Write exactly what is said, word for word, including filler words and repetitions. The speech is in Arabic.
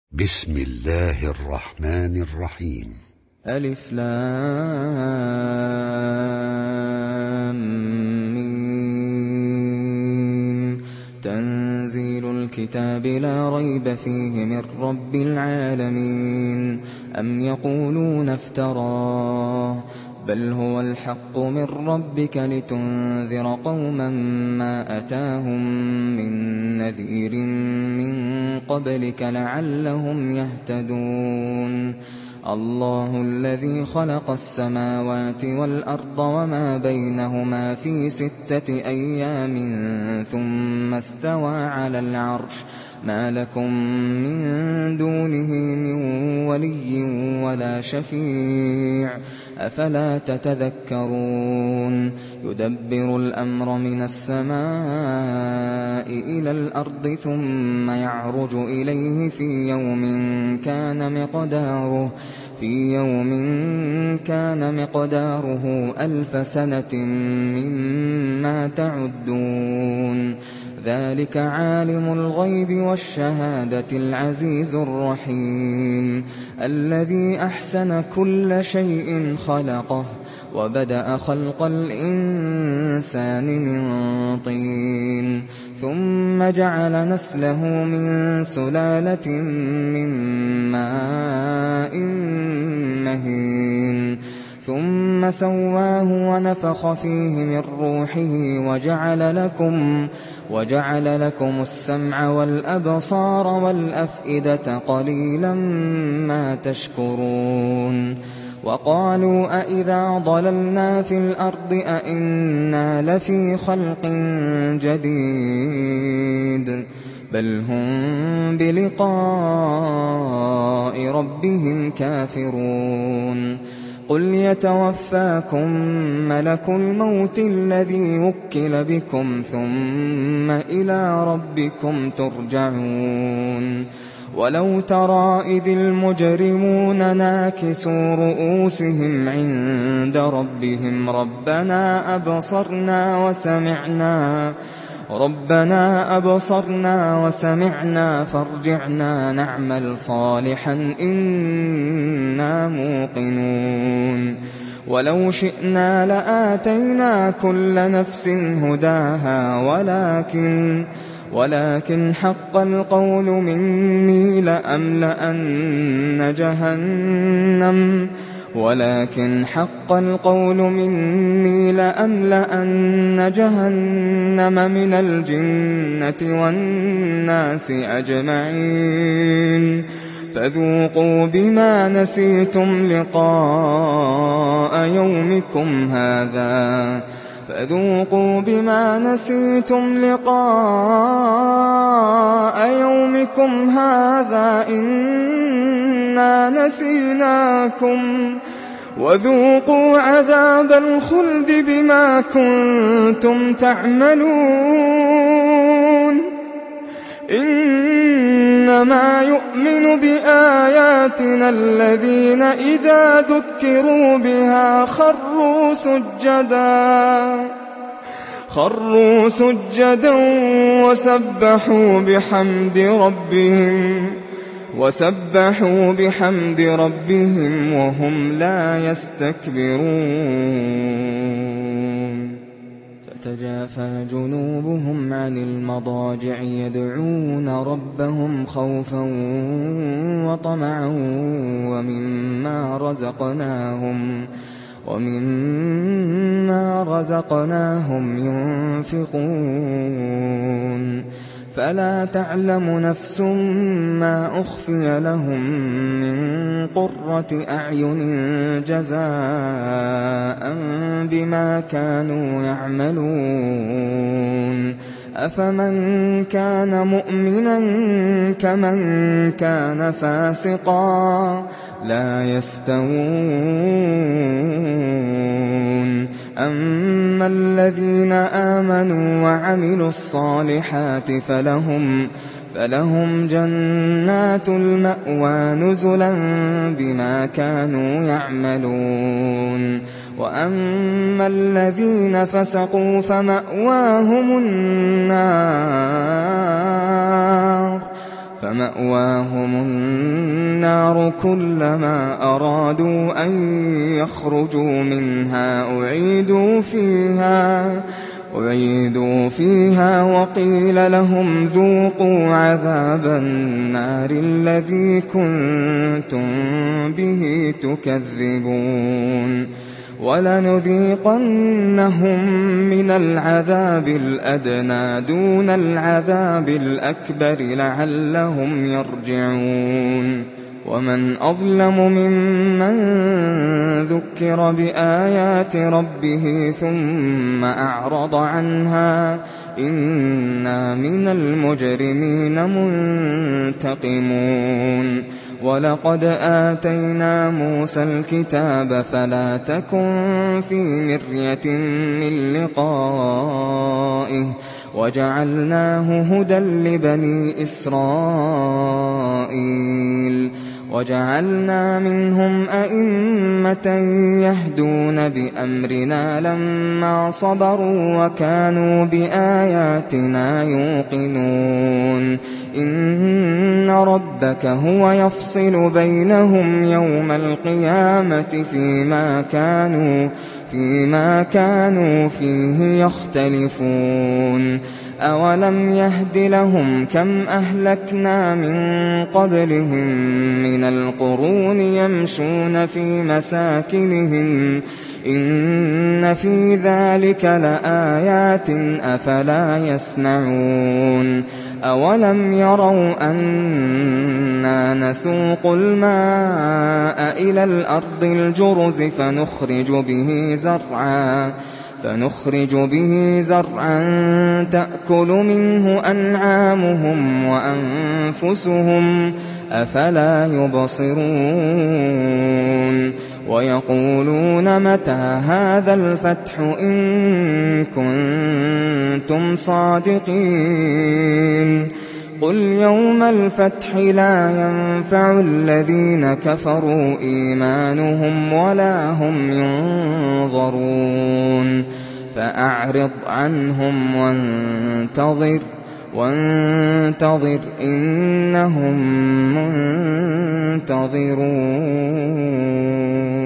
بسم الله الرحمن الرحيم. ألف لام ميم. تنزيل الكتاب لا ريب فيه من رب العالمين. أم يقولون افتراه بل هو الحق من ربك لتنذر قوما ما أتاهم من نذير من قبلك لعلهم يهتدون. الله الذي خلق السماوات والأرض وما بينهما في ستة أيام ثم استوى على العرش ما لكم من دونه من ولي ولا شفيع أفلا تتذكرون. يدبر الأمر من السماء إلى الأرض ثم يعرج إليه في يوم كان مقداره في يوم كان مقداره ألف سنة مما تعدون. ذلك عالم الغيب والشهادة العزيز الرحيم الذي أحسن كل شيء خلقه وبدأ خلق الإنسان من طين ثم جعل نسله من سلالة من ماء مهين ثم سواه ونفخ فيه من روحه وجعل لكم وجعل لكم السمع والأبصار والأفئدة قليلا ما تشكرون. وقالوا أإذا ضللنا في الأرض أإنا لفي خلق جديد بل هم بلقاء ربهم كافرون. قل يتوفاكم ملك الموت الذي وكل بكم ثم إلى ربكم ترجعون. ولو ترى إذ المجرمون ناكسوا رؤوسهم عند ربهم ربنا أبصرنا وسمعنا ربنا أبصرنا وسمعنا فارجعنا نعمل صالحا إنا موقنون. ولو شئنا لآتينا كل نفس هداها ولكن ولكن حق القول مني لأملأن جهنم ولكن حق القول مني لأملأن جهنم من الجنة والناس أجمعين. فذوقوا بما نسيتم لقاء يومكم هذا فذوقوا بما نسيتم لقاء يومكم هذا إنا نسيناكم وذوقوا عذاب الخلد بما كنتم تعملون. إنما يؤمن بآياتنا الذين إذا ذكروا بها خروا سجدا خروا سجدا وسبحوا بحمد ربهم وسبحوا بحمد ربهم وهم لا يستكبرون. تتجافى جنوبهم عن المضاجع يدعون ربهم خوفا وطمعا ومما رزقناهم ومما رزقناهم ينفقون. فلا تعلم نفس ما أخفي لهم من قرة أعين جزاء بما كانوا يعملون. أفمن كان مؤمنا كمن كان فاسقا لا يستوون. أما الذين آمنوا وعملوا الصالحات فلهم فلهم جنات المأوى نزلا بما كانوا يعملون. وأما الذين فسقوا فمأواهم النار فمأواهم النار النَّارُ كُلَّمَا أَرَادُوا أَن يَخْرُجُوا مِنْهَا أُعِيدُوا فِيهَا أُعِيدُوا فِيهَا وَقِيلَ لَهُمْ ذُوقُوا عَذَابَ النَّارِ الَّذِي كُنتُم بِهِ تُكَذِّبُونَ وَلَنُذِيقَنَّهُم مِّنَ الْعَذَابِ الْأَدْنَىٰ دُونَ الْعَذَابِ الْأَكْبَرِ لَعَلَّهُمْ يَرْجِعُونَ وَمَنْ أَظْلَمُ مِمَّن ذُكِّرَ بِآيَاتِ رَبِّهِ ثُمَّ أَعْرَضَ عَنْهَا إِنَّا مِنَ الْمُجْرِمِينَ مُنتَقِمُونَ وَلَقَدْ آتَيْنَا مُوسَى الْكِتَابَ فَلَا تَكُن فِي مِرْيَةٍ مِّن لِّقَائِهِ وَجَعَلْنَاهُ هُدًى لِّبَنِي إِسْرَائِيلَ وَجَعَلْنَا مِنْهُمْ أَئِمَّةً يَهْدُونَ بِأَمْرِنَا لَمَّا صَبَرُوا وَكَانُوا بِآيَاتِنَا يُوقِنُونَ إِنَّ رَبَّكَ هُوَ يَفْصِلُ بَيْنَهُمْ يَوْمَ الْقِيَامَةِ فِيمَا كَانُوا فِيمَا كَانُوا فِيهِ يَخْتَلِفُونَ أَوَلَمْ يَهْدِ لَهُمْ كَمْ أَهْلَكْنَا مِن قَبْلِهِم مِّنَ الْقُرُونِ يَمْشُونَ فِي مَسَاكِنِهِمْ إِنَّ فِي ذَلِكَ لَآيَاتٍ أَفَلَا يَسْمَعُونَ أَوَلَمْ يَرَوْا أَنَّا نَسُوقُ الْمَاءَ إِلَى الْأَرْضِ الْجُرُزِ فَنُخْرِجُ بِهِ زَرْعًا فنخرج به زرعا تأكل منه أنعامهم وأنفسهم أفلا يبصرون ويقولون متى هذا الفتح إن كنتم صادقين قل يوم الفتح لا ينفع الذين كفروا إيمانهم ولا هم ينظرون فأعرض عنهم وانتظر وانتظر إنهم منتظرون